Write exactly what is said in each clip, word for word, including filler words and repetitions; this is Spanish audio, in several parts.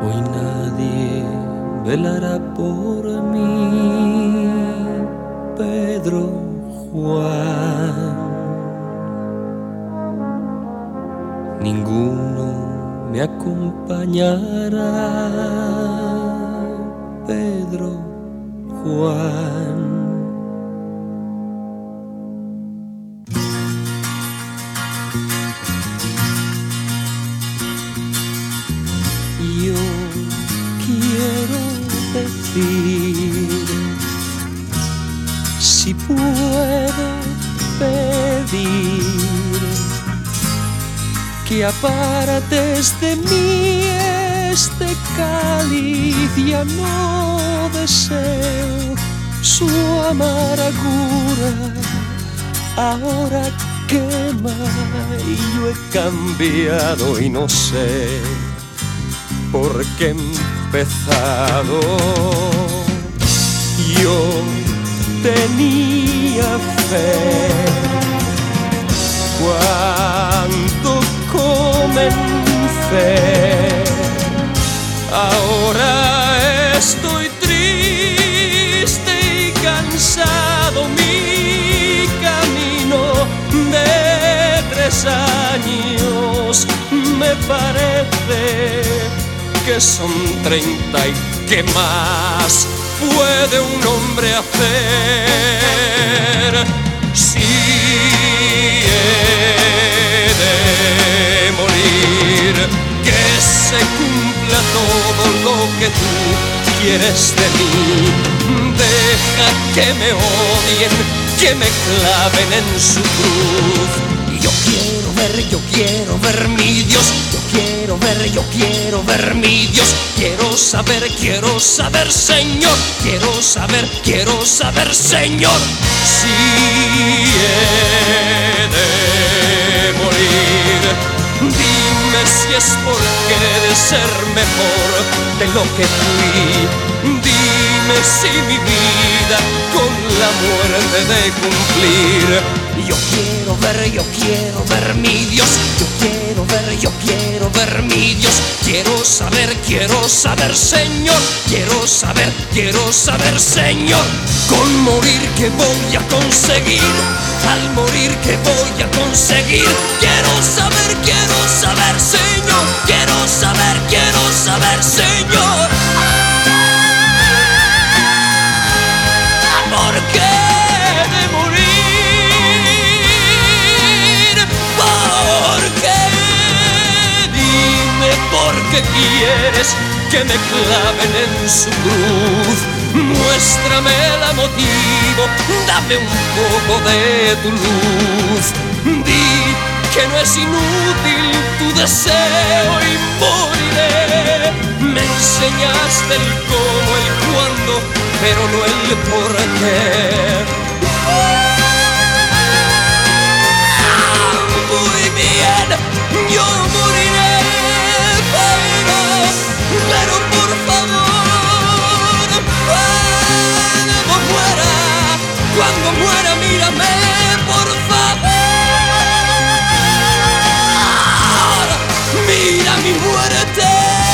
Hoy nadie velará por mí, Pedro Juan. Ninguno me acompañará, Pedro Juan. Yo quiero decir, si puedo pedir, que apartes de mí este cáliz. Ya no deseo su amargura, ahora quema y yo he cambiado y no sé por qué he empezado. Yo tenía fe cuando comencé, ahora estoy triste y cansado. Mi camino de tres años me parece que son treinta y qué más puede un hombre hacer. Si he de morir, que se cumpla todo lo que tú quieres de mí. Deja que me odien, que me claven en su cruz. Yo quiero ver, yo quiero ver mi Dios. Yo quiero ver, yo quiero ver mi Dios. Quiero saber, quiero saber, Señor. Quiero saber, quiero saber, Señor. Si he de morir, dime si es porque he de ser mejor de lo que fui. Dime si mi vida con la muerte de cumplir. Yo quiero ver, yo quiero ver mi Dios. Yo quiero ver, yo quiero ver mi Dios. Quiero saber, quiero saber, Señor. Quiero saber, quiero saber, Señor. Con morir que voy a conseguir, al morir que voy a conseguir. Quiero saber, quiero saber, Señor. Quiero saber, quiero saber, Señor. ¿Por qué he de morir? ¿Por qué? Dime por qué quieres que me claven en su cruz. Muéstrame el motivo, dame un poco de tu luz. Di que no es inútil tu deseo y moriré. Me enseñaste el cómo, el cuándo, pero no el por qué. Muy bien, yo moriré, pero, pero por favor, cuando muera, cuando muera, mírame, por favor, mira mi muerte.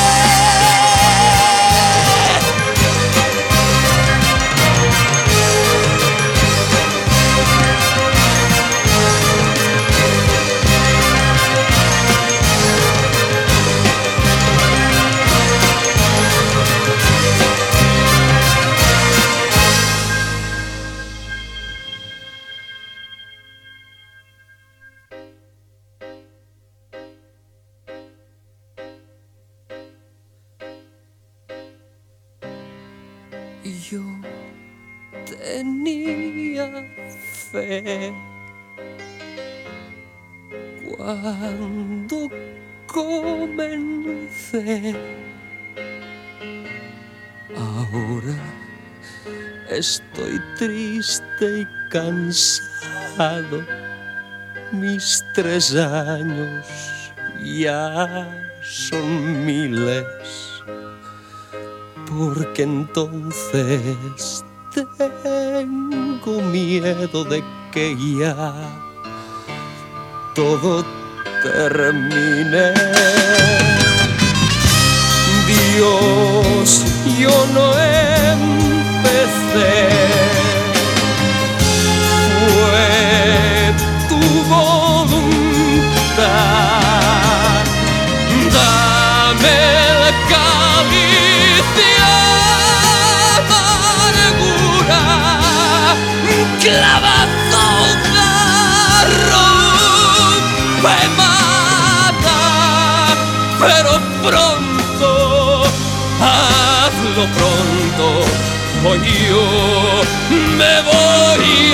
Yo tenía fe cuando comencé, ahora estoy triste y cansado. Mis tres años ya son miles. Porque entonces tengo miedo de que ya todo termine. Dios, yo no empecé. Fue tu voluntad. Dame el cáliz de amargura, clavado garro, me mata, pero pronto, hazlo pronto, o yo me voy.